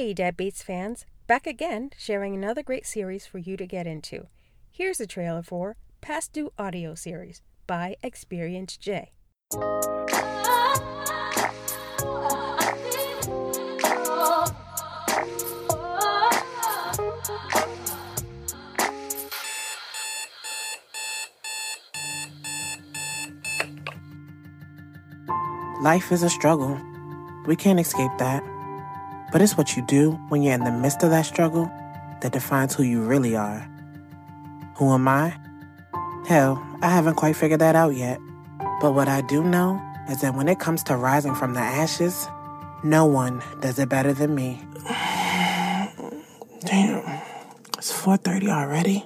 Hey, Deadbeats fans, back again, sharing another great series for you to get into. Here's a trailer for Past Due audio series by Experience J. Life is a struggle. We can't escape that. But it's what you do when you're in the midst of that struggle that defines who you really are. Who am I? Hell, I haven't quite figured that out yet. But what I do know is that when it comes to rising from the ashes, no one does it better than me. Damn, it's 4:30 already?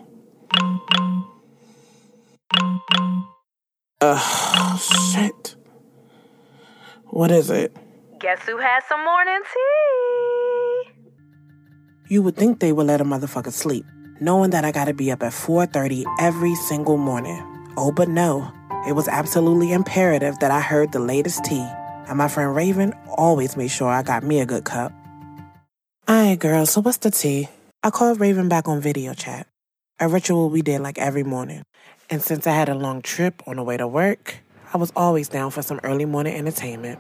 Shit. What is it? Guess who has some morning tea? You would think they would let a motherfucker sleep, knowing that I gotta be up at 4:30 every single morning. Oh, but no. It was absolutely imperative that I heard the latest tea, and my friend Raven always made sure I got me a good cup. Alright, girl, so what's the tea? I called Raven back on video chat, a ritual we did like every morning. And since I had a long trip on the way to work, I was always down for some early morning entertainment.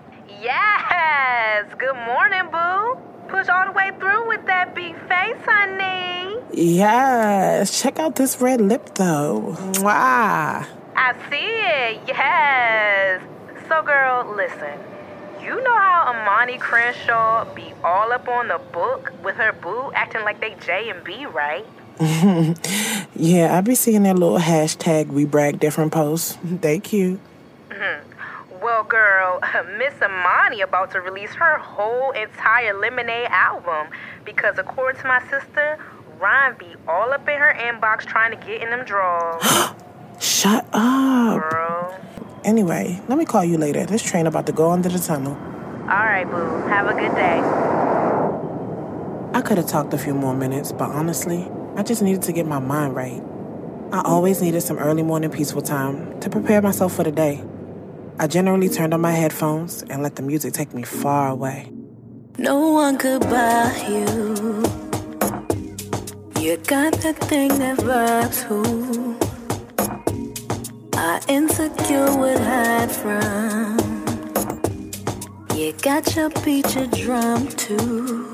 Yes! Good morning, boo. Push all the way through with that big face, honey. Yes, check out this red lip, though. Mwah! I see it, yes. So, girl, listen. You know how Imani Crenshaw be all up on the book with her boo acting like they J and B, right? Yeah, I be seeing that little hashtag we brag different posts. They cute. Well, girl, Miss Imani about to release her whole entire Lemonade album because according to my sister, Ryan be all up in her inbox trying to get in them drawers. Shut up. Girl. Anyway, let me call you later. This train about to go under the tunnel. All right, boo. Have a good day. I could have talked a few more minutes, but honestly, I just needed to get my mind right. I always needed some early morning peaceful time to prepare myself for the day. I generally turned on my headphones and let the music take me far away. No one could buy you. You got that thing that vibes who I insecure would hide from. You got your beat, your drum too.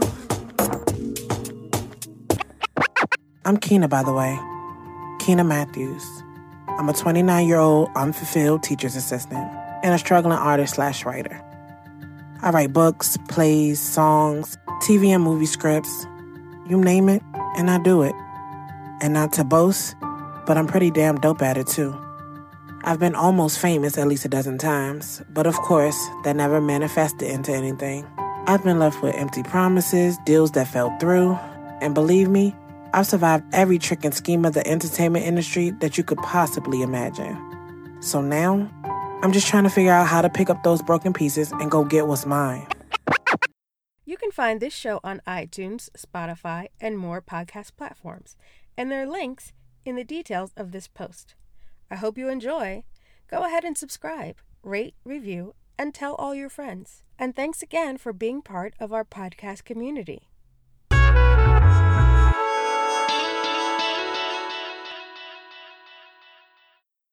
I'm Keena, by the way. Keena Matthews. I'm a 29-year-old unfulfilled teacher's assistant and a struggling artist/writer. I write books, plays, songs, TV and movie scripts. You name it, and I do it. And not to boast, but I'm pretty damn dope at it too. I've been almost famous at least a dozen times, but of course, that never manifested into anything. I've been left with empty promises, deals that fell through, and believe me, I've survived every trick and scheme of the entertainment industry that you could possibly imagine. So now, I'm just trying to figure out how to pick up those broken pieces and go get what's mine. You can find this show on iTunes, Spotify, and more podcast platforms, and there are links in the details of this post. I hope you enjoy. Go ahead and subscribe, rate, review, and tell all your friends. And thanks again for being part of our podcast community.